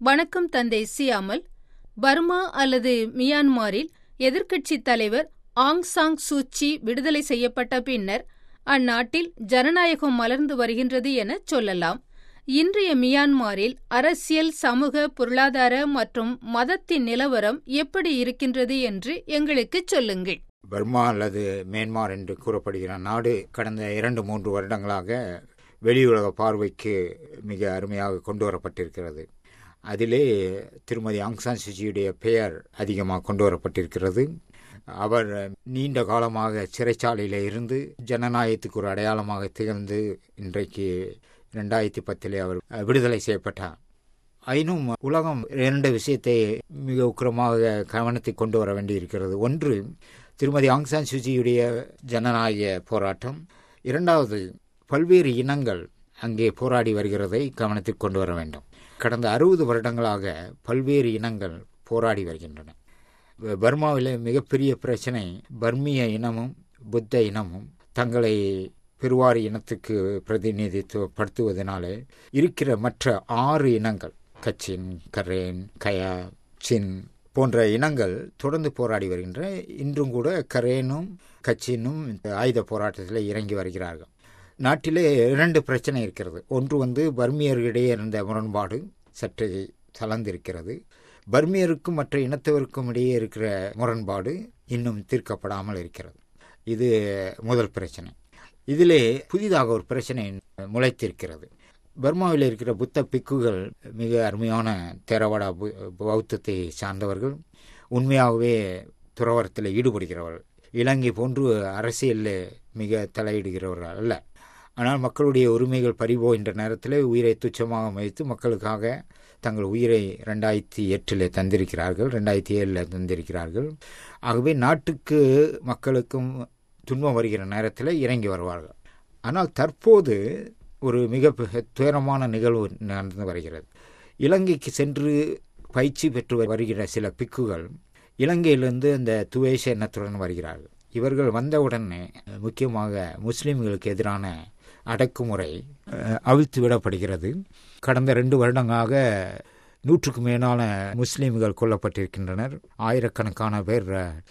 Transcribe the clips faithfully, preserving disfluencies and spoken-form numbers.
வணக்கம் தந்தை சியாமல். பர்மா அல்லது மியான்மரில் எதிர்க்கட்சித் தலைவர் ஆங் சாங் சூச்சி விடுதலை செய்யப்பட்ட பின்னர் அந்நாட்டில் ஜனநாயகம் மலர்ந்து வருகின்றது என சொல்லலாம். இன்றைய மியான்மரில் அரசியல், சமூக, பொருளாதார மற்றும் மதத்தின் நிலவரம் எப்படி இருக்கின்றது என்று எங்களுக்கு சொல்லுங்கள். பர்மா அல்லது மியான்மர் என்று கூறப்படுகிற நாடு கடந்த இரண்டு மூன்று வருடங்களாக வெளியுலக பார்வைக்கு மிக அருமையாக கொண்டு வரப்பட்டிருக்கிறது. அதிலே திருமதி ஆங் சான் சூச்சியுடைய பெயர் அதிகமாக கொண்டு வரப்பட்டிருக்கிறது. அவர் நீண்ட காலமாக சிறைச்சாலையில் இருந்து ஜனநாயகத்துக்கு ஒரு அடையாளமாக திகழ்ந்து இன்றைக்கு இரண்டாயிரத்தி பத்திலே அவர் விடுதலை செய்யப்பட்டார். ஆயினும் உலகம் இரண்டு விஷயத்தை மிக உக்கிரமாக கவனத்தை கொண்டு வர வேண்டியிருக்கிறது. ஒன்று, திருமதி ஆங் சான் சூச்சியுடைய ஜனநாயக போராட்டம். இரண்டாவது, பல்வேறு இனங்கள் அங்கே போராடி வருகிறதை கவனத்தில் கொண்டு வர வேண்டும். கடந்த அறுபது வருடங்களாக பல்வேறு இனங்கள் போராடி வருகின்றன. பர்மாவில் மிகப்பெரிய பிரச்சனை பர்மிய இனமும் புத்த இனமும் தங்களை பெருவாரி இனத்துக்கு பிரதிநிதித்துவப்படுத்துவதனால இருக்கிற மற்ற ஆறு இனங்கள், கச்சின், கரேன், கயா, சின் போன்ற இனங்கள் தொடர்ந்து போராடி வருகின்றன. இன்றும் கூட கரேனும் கச்சினும் ஆயுத போராட்டத்தில் இறங்கி வருகிறார்கள். நாட்டிலே இரண்டு பிரச்சனை இருக்கிறது. ஒன்று வந்து பர்மியர்களிடையே இருந்த முரண்பாடு சற்று தளர்ந்திருக்கிறது. பர்மியருக்கும் மற்ற இனத்தவருக்கும் இடையே இருக்கிற முரண்பாடு இன்னும் தீர்க்கப்படாமல் இருக்கிறது. இது முதல் பிரச்சனை. இதிலே புதிதாக ஒரு பிரச்சனை முளைத்திருக்கிறது. பர்மாவில் இருக்கிற புத்த பிக்குகள் மிக அருமையான தேரவாடா பௌத்தத்தை சார்ந்தவர்கள், உண்மையாகவே துறவரத்தில் ஈடுபடுகிறவர்கள். இலங்கை போன்று அரசியலில் மிக தலையிடுகிறவர்கள் அல்ல. ஆனால் மக்களுடைய உரிமைகள் பறிபோகின்ற நேரத்தில் உயிரை துச்சமாக மதித்து மக்களுக்காக தங்கள் உயிரை ரெண்டாயிரத்தி எட்டில் தந்திருக்கிறார்கள், ரெண்டாயிரத்தி ஏழில் தந்திருக்கிறார்கள். ஆகவே நாட்டுக்கு மக்களுக்கும் துன்பம் வருகிற நேரத்தில் இறங்கி வருவார்கள். ஆனால் தற்போது ஒரு மிக துயரமான நிகழ்வு நடந்து வருகிறது. இலங்கைக்கு சென்று பயிற்சி பெற்று வருகிற சில பிக்குகள் இலங்கையிலிருந்து அந்த துவேஷ எண்ணத்துடன் வருகிறார்கள். இவர்கள் வந்தவுடனே முக்கியமாக முஸ்லீம்களுக்கு எதிரான அடக்குமுறை அவிழ்த்து விடப்படுகிறது. கடந்த ரெண்டு வருடங்களாக நூற்றுக்கு மேலான முஸ்லீம்கள் கொல்லப்பட்டிருக்கின்றனர். ஆயிரக்கணக்கான பேர்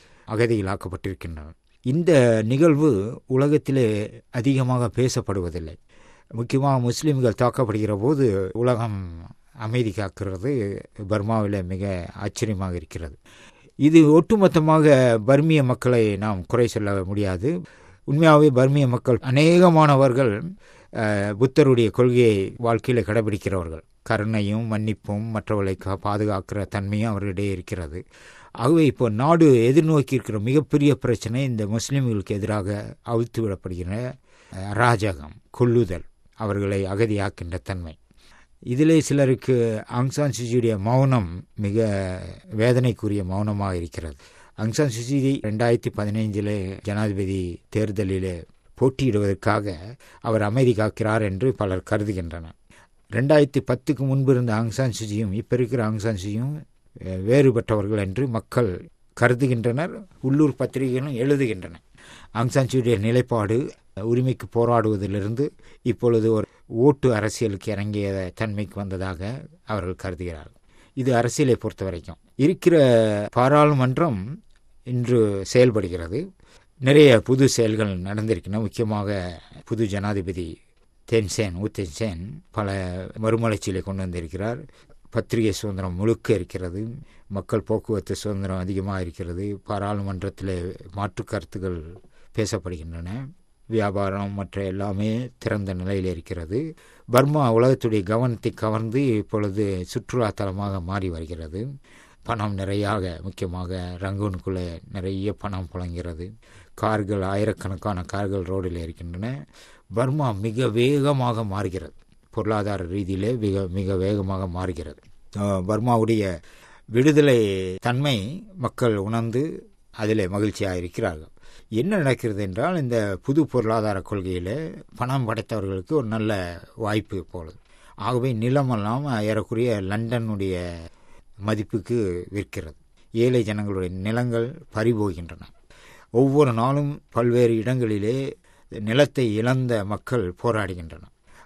அகதிகளாக்கப்பட்டிருக்கின்றனர். இந்த நிகழ்வு உலகத்திலே அதிகமாக பேசப்படுவதில்லை. முக்கியமாக முஸ்லீம்கள் தாக்கப்படுகிற போது உலகம் அமைதி காக்கிறது பர்மாவில் மிக ஆச்சரியமாக இருக்கிறது. இது ஒட்டுமொத்தமாக பர்மிய மக்களை நாம் குறை சொல்ல முடியாது. உண்மையாகவே பர்மிய மக்கள் அநேகமானவர்கள் புத்தருடைய கொள்கையை வாழ்க்கையில் கடைபிடிக்கிறவர்கள். கருணையும் மன்னிப்பும் மற்றவர்களை பாதுகாக்கிற தன்மையும் அவர்களிடையே இருக்கிறது. ஆகவே இப்போ நாடு எதிர்நோக்கி இருக்கிற மிகப்பெரிய பிரச்சனை இந்த முஸ்லீம்களுக்கு எதிராக அவிழ்த்து விடப்படுகிற அராஜகம், கொல்லுதல், அவர்களை அகதியாக்கின்ற தன்மை. இதிலே சிலருக்கு ஆங் சான் சூச்சியுடைய மௌனம் மிக வேதனைக்குரிய மௌனமாக இருக்கிறது. ஆங் சான் சூச்சி ரெண்டாயிரத்தி பதினைஞ்சிலே ஜனாதிபதி தேர்தலிலே போட்டியிடுவதற்காக அவர் அமைதி காக்கிறார் என்று பலர் கருதுகின்றனர். ரெண்டாயிரத்தி பத்துக்கு முன்பு இருந்த ஆங் சான் சூச்சியும் இப்போ இருக்கிற ஆங் சான் சூச்சியும் வேறுபட்டவர்கள் என்று மக்கள் கருதுகின்றனர். உள்ளூர் பத்திரிகைகளும் எழுதுகின்றன. ஆங் சான் சூச்சியுடைய நிலைப்பாடு உரிமைக்கு போராடுவதிலிருந்து இப்பொழுது ஒரு ஓட்டு அரசியலுக்கு இறங்கிய தன்மைக்கு வந்ததாக அவர்கள் கருதுகிறார்கள். இது அரசியலை பொறுத்த வரைக்கும் இருக்கிற பாராளுமன்றம் இன்று செயல்படுகிறது. நிறைய புது செயல்கள் நடந்திருக்கின்றன. முக்கியமாக புது ஜனாதிபதி தென்சேன் ஊத்தென்சேன் பல மறுமலர்ச்சிகளை கொண்டு வந்திருக்கிறார். பத்திரிகை சுதந்திரம் முழுக்க இருக்கிறது. மக்கள் போக்குவரத்து சுதந்திரம் அதிகமாக இருக்கிறது. பாராளுமன்றத்தில் மாற்று கருத்துக்கள் பேசப்படுகின்றன. வியாபாரம் மற்ற எல்லாமே திறந்த நிலையில் இருக்கிறது. பர்மா உலகத்துடைய கவனத்தை கவர்ந்து இப்பொழுது சுற்றுலா தலமாக மாறி வருகிறது. பணம் நிறையாக, முக்கியமாக ரங்கூனுக்குள்ளே நிறைய பணம் புழங்கிறது. கார்கள், ஆயிரக்கணக்கான கார்கள் ரோடில் இருக்கின்றன. பர்மா மிக வேகமாக மாறுகிறது. பொருளாதார ரீதியிலே மிக மிக வேகமாக மாறுகிறது. பர்மாவுடைய விடுதலை தன்மை மக்கள் உணர்ந்து அதில் மகிழ்ச்சியாக இருக்கிறார்கள். என்ன நடக்கிறது என்றால், இந்த புது பொருளாதார கொள்கையில் பணம் படைத்தவர்களுக்கு ஒரு நல்ல வாய்ப்பு போகுது. ஆகவே நிலமெல்லாம் ஏறக்குறைய லண்டனுடைய மதிப்புக்கு விற்கிறது. ஏழை ஜனங்களுடைய நிலங்கள் பறிபோகின்றன. ஒவ்வொரு நாளும் பல்வேறு இடங்களிலே நிலத்தை இழந்த மக்கள் போராடுகின்றனர்.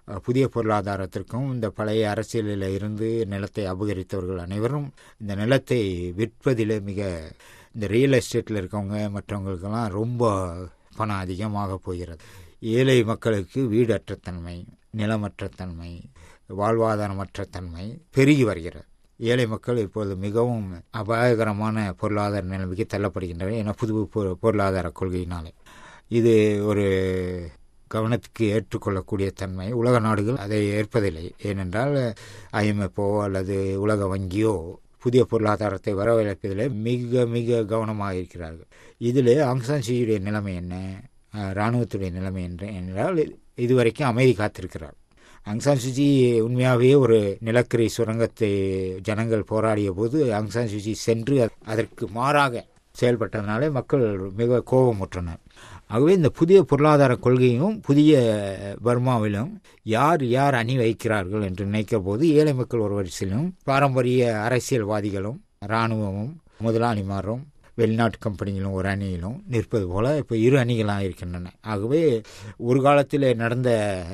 புதிய பொருளாதாரத்திற்கும் இந்த பழைய அரசியலில் இருந்து நிலத்தை அபகரித்தவர்கள் அனைவரும் இந்த நிலத்தை விற்பதில் மிக இந்த ரியல் எஸ்டேட்டில் இருக்கவங்க மற்றவங்களுக்கெல்லாம் ரொம்ப பணம் அதிகமாக போகிறது. ஏழை மக்களுக்கு வீடற்ற தன்மை, நிலமற்ற தன்மை, வாழ்வாதாரமற்ற தன்மை பெருகி வருகிறது. ஏழை மக்கள் இப்போது மிகவும் அபாயகரமான பொருளாதார நிலைமைக்கு தள்ளப்படுகின்றனர் என புது பொருளாதார கொள்கையினாலே. இது ஒரு கவனத்துக்கு ஏற்றுக்கொள்ளக்கூடிய தன்மை. உலக நாடுகள் அதை ஏற்பதில்லை. ஏனென்றால் ஐஎம்எஃப்ஓ அல்லது உலக வங்கியோ புதிய பொருளாதாரத்தை வரவழைப்பதில் மிக மிக கவனமாக இருக்கிறார்கள். இதில் ஆங் சான் சூச்சியுடைய நிலைமை என்ன, இராணுவத்துடைய நிலைமை என்ன என்றால் இதுவரைக்கும் அமைதி காத்திருக்கிறார். ஆங் சான் சூச்சி உண்மையாகவே ஒரு நிலக்கரி சுரங்கத்தை ஜனங்கள் போராடிய போது ஆங் சான் சூச்சி சென்று அதற்கு மாறாக செயல்பட்டதனாலே மக்கள் மிக கோபமுற்றனர். ஆகவே இந்த புதிய பொருளாதார கொள்கையும் புதிய பர்மாவிலும் யார் யார் அணி வைக்கிறார்கள் என்று நினைக்கிற போது ஏழை மக்கள் ஒரு வரிசையிலும் பாரம்பரிய அரசியல்வாதிகளும் இராணுவமும் முதலாளிமாரும் வெளிநாட்டு கம்பெனிகளும் ஒரு அணியிலும் நிற்பது போல இப்போ இரு அணிகளாக இருக்கின்றன. ஆகவே ஒரு காலத்தில் நடந்த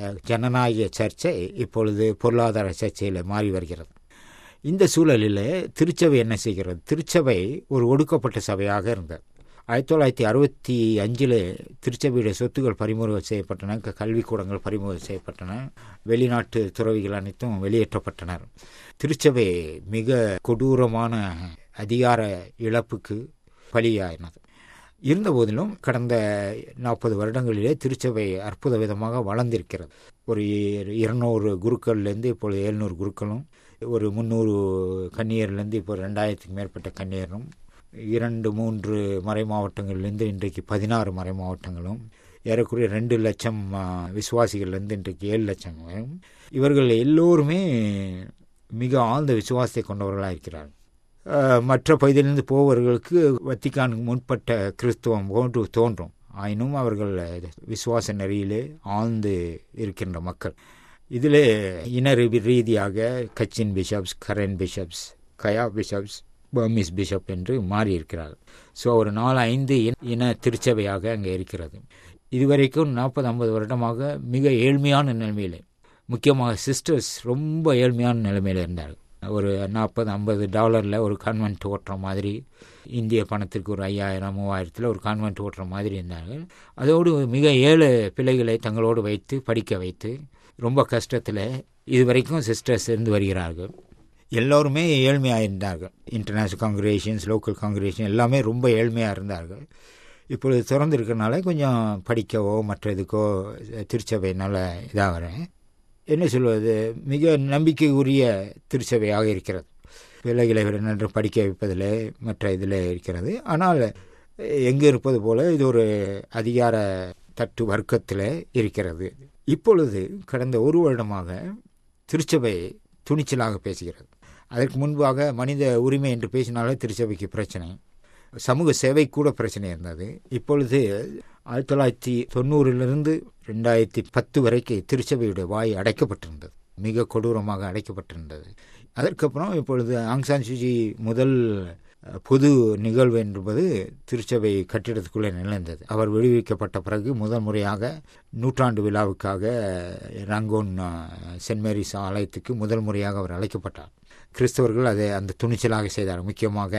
ஜனநாயக சர்ச்சை இப்பொழுது பொருளாதார சர்ச்சையில் மாறி வருகிறது. இந்த சூழலில் திருச்சபை என்ன செய்கிறது? திருச்சபை ஒரு ஒடுக்கப்பட்ட சபையாக இருந்தது. ஆயிரத்தி தொள்ளாயிரத்தி அறுபத்தி அஞ்சில் திருச்சபையுடைய சொத்துக்கள் பறிமுதல் செய்யப்பட்டன, கல்விக்கூடங்கள் பறிமுதல் செய்யப்பட்டன, வெளிநாட்டு துறவிகள் அனைத்தும் வெளியேற்றப்பட்டனர். திருச்சபை மிக கொடூரமான அதிகார இழப்புக்கு பலியாயினது. இருந்த போதிலும் கடந்த நாற்பது வருடங்களிலே திருச்சபை அற்புத விதமாக வளர்ந்திருக்கிறது. ஒரு இருநூறு குருக்கள்லேருந்து இப்பொழுது எழுநூறு குருக்களும், ஒரு முந்நூறு கன்னியர்லேருந்து இப்போ ரெண்டாயிரத்துக்கு மேற்பட்ட கன்னியரும், இரண்டு மூன்று மறை மாவட்டங்கள்லேருந்து இன்றைக்கு பதினாறு மறை மாவட்டங்களும், ஏறக்குறைய ரெண்டு லட்சம் விசுவாசிகள்லேருந்து இன்றைக்கு ஏழு லட்சம். இவர்கள் எல்லோருமே மிக ஆழ்ந்த விசுவாசத்தை கொண்டவர்களாக இருக்கிறார்கள். மற்ற பகுதியிலிருந்து போவர்களுக்கு வத்திக்கானுக்கு முன்பட்ட கிறிஸ்துவம் போன்று தோன்றும். ஆயினும் அவர்கள் விசுவாச நெறியிலே ஆழ்ந்து இருக்கின்ற மக்கள். இதில் இன ரீதியாக Kachin bishops, Karen bishops, Kayah bishops, Burmese bishop என்று மாறியிருக்கிறார்கள். ஸோ ஒரு நாலு ஐந்து இன திருச்சபையாக அங்கே இருக்கிறது. இதுவரைக்கும் நாற்பது ஐம்பது வருடமாக மிக ஏழ்மையான நிலைமையில், முக்கியமாக சிஸ்டர்ஸ் ரொம்ப ஏழ்மையான நிலைமையில் இருந்தார்கள். ஒரு நாற்பது ஐம்பது டாலரில் ஒரு கான்வென்ட் ஓட்டுற மாதிரி, இந்திய பணத்திற்கு ஒரு ஐயாயிரம் மூவாயிரத்தில் ஒரு கான்வென்ட் ஓட்டுற மாதிரி இருந்தார்கள். அதோடு மிக ஏழு பிள்ளைகளை தங்களோடு வைத்து படிக்க வைத்து ரொம்ப கஷ்டத்தில் இதுவரைக்கும் சிஸ்டர்ஸ் இருந்து வருகிறார்கள். எல்லோருமே ஏழ்மையாக இருந்தார்கள். இன்டர்நேஷ்னல் காங்கிரேஷன்ஸ், லோக்கல் காங்கிரேஷன் எல்லாமே ரொம்ப ஏழ்மையாக இருந்தார்கள். இப்பொழுது திறந்து இருக்கிறனால கொஞ்சம் படிக்கவோ மற்ற இதுக்கோ திருச்சபையினால் இதாக வரேன். என்ன சொல்வது, மிக நம்பிக்கைக்குரிய திருச்சபையாக இருக்கிறது. பிள்ளைகளை நன்று படிக்க வைப்பதில் மற்ற இதில் இருக்கிறது. ஆனால் எங்கே இருப்பது போல இது ஒரு அதிகார தட்டு வர்க்கத்தில் இருக்கிறது. இப்பொழுது கடந்த ஒரு வருடமாக திருச்சபை துணிச்சலாக பேசுகிறது. அதற்கு முன்பாக மனித உரிமை என்று பேசினாலே திருச்சபைக்கு பிரச்சனை, சமூக சேவை கூட பிரச்சனை இருந்தது. இப்பொழுது ஆயிரத்தி தொள்ளாயிரத்தி தொண்ணூறிலிருந்து ரெண்டாயிரத்தி பத்து வரைக்கும் திருச்சபையுடைய வாய் அடைக்கப்பட்டிருந்தது, மிக கொடூரமாக அடைக்கப்பட்டிருந்தது. அதற்கப்புறம் இப்பொழுது ஆங் சான் சூச்சி முதல் பொது நிகழ்வு என்பது திருச்சபை கட்டிடத்துக்குள்ளே நிகழ்ந்தது. அவர் விடுவிக்கப்பட்ட பிறகு முதல் முறையாக நூற்றாண்டு விழாவுக்காக ரங்கோன் சென்ட் மேரிஸ் ஆலயத்துக்கு முதல் முறையாக அவர் அழைக்கப்பட்டார். கிறிஸ்தவர்கள் அதை அந்த துணிச்சலாக செய்தார். முக்கியமாக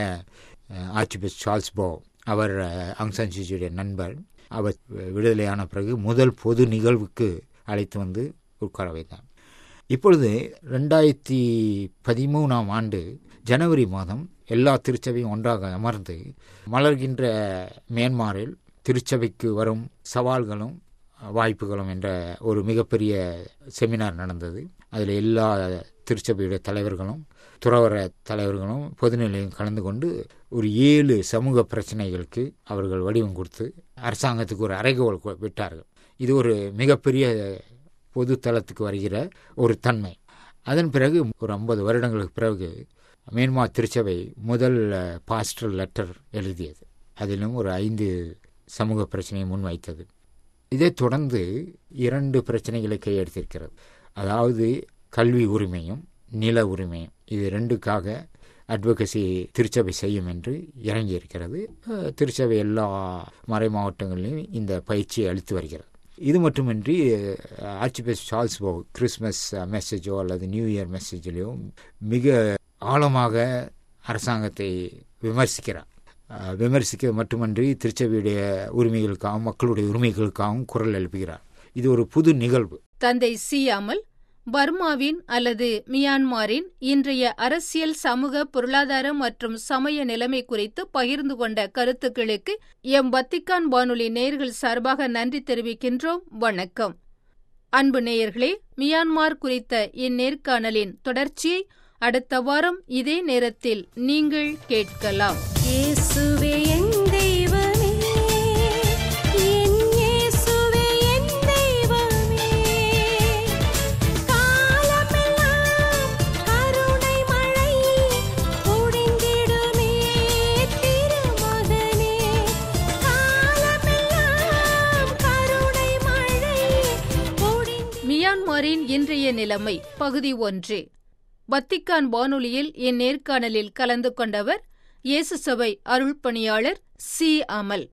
ஆர்ச் பிஷப் சார்ல்ஸ் போ, அவர் ஆங் சான் சூச்சியுடைய நண்பர், அவர் விடுதலையான பிறகு முதல் பொது நிகழ்வுக்கு அழைத்து வந்து உட்கார வைத்தார். இப்பொழுது ரெண்டாயிரத்தி பதிமூணாம் ஆண்டு ஜனவரி மாதம் எல்லா திருச்சபையும் ஒன்றாக அமர்ந்து மலர்கின்ற மியான்மரில் திருச்சபைக்கு வரும் சவால்களும் வாய்ப்புகளும் என்ற ஒரு மிகப்பெரிய செமினார் நடந்தது. அதில் எல்லா திருச்சபையுடைய தலைவர்களும் துறவர தலைவர்களும் பொதுநிலையும் கலந்து கொண்டு ஒரு ஏழு சமூக பிரச்சனைகளுக்கு அவர்கள் வடிவம் கொடுத்து அரசாங்கத்துக்கு ஒரு அறைகோல் விட்டார்கள். இது ஒரு மிகப்பெரிய பொது தளத்துக்கு வருகிற ஒரு தன்மை. அதன் பிறகு ஒரு ஐம்பது வருடங்களுக்கு பிறகு மியான்மர் திருச்சபை முதல் பாஸ்டரல் லெட்டர் எழுதியது. அதிலும் ஒரு ஐந்து சமூக பிரச்சனையை முன்வைத்தது. இதைத் தொடர்ந்து இரண்டு பிரச்சனைகளை கையெடுத்திருக்கிறது. அதாவது கல்வி உரிமையும் நில உரிமையும், இது ரெண்டுக்காக அட்வொகசி திருச்சபை செய்யும் என்று இறங்கியிருக்கிறது. திருச்சபை எல்லா மறை மாவட்டங்களிலும் இந்த பயிற்சியை அளித்து வருகிறது. இது மட்டுமின்றி ஆர்ச்பிஷப் சார்ல்ஸ் போ கிறிஸ்மஸ் மெசேஜோ அல்லது நியூ இயர் மெசேஜிலையோ மிக ஆழமாக அரசாங்கத்தை விமர்சிக்கிறார். விமர்சிக்க மட்டுமன்றி திருச்சபையுடைய உரிமைகளுக்காகவும் மக்களுடைய உரிமைகளுக்காகவும் குரல் எழுப்புகிறார். இது ஒரு புது நிகழ்வு. தந்தை சி அமல் பர்மாவின் அல்லது மியான்மாரின் இன்றைய அரசியல், சமூக, பொருளாதார மற்றும் சமய நிலைமை குறித்து பகிர்ந்து கொண்ட கருத்துக்களுக்கு எம் வத்திக்கான் வானொலி நேயர்கள் சார்பாக நன்றி தெரிவிக்கின்றோம். வணக்கம். அன்பு நேயர்களே, மியான்மார் குறித்த இந்நேர்காணலின் தொடர்ச்சியை அடுத்த வாரம் இதே நேரத்தில் நீங்கள் கேட்கலாம். இயேசுவே என் தெய்வமே, என் இயேசுவே என் தெய்வமே, காலமெல்லாம் கருணை மழை பொழிந்திடுமே திருமகனே, காலமெல்லாம் கருணை மழை பொழிந்திடுமே. மியான்மாரின் இன்றைய நிலைமை பகுதி ஒன்று. வத்திக்கான் வானொலியில் இந்நேர்காணலில் கலந்து கொண்டவர் இயேசு சபை அருள் பணியாளர் சி அமல்.